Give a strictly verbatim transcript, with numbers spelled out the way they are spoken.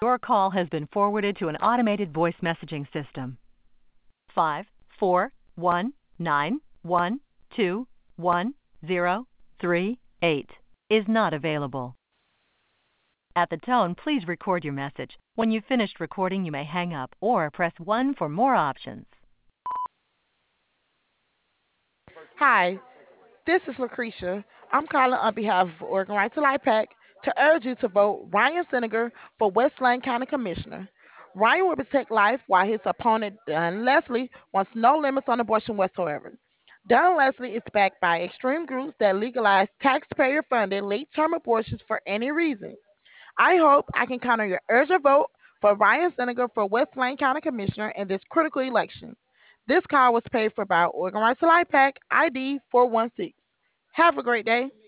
Your call has been forwarded to an automated voice messaging system. Five, four, one, nine, one, two, one, zero, three, eight is not available. At the tone, please record your message. When you've finished recording, you may hang up or press one for more options. Hi, this is Lucretia. I'm calling on behalf of Oregon Right to Life PAC to urge you to vote Ryan Senegar for West Lane County Commissioner. Ryan will protect life while his opponent, Don Leslie, wants no limits on abortion whatsoever. Don Leslie is backed by extreme groups that legalize taxpayer funded late term abortions for any reason. I hope I can count on your urgent vote for Ryan Senegar for West Lane County Commissioner in this critical election. This call was paid for by Oregon Right to Life PAC I D four one six. Have a great day.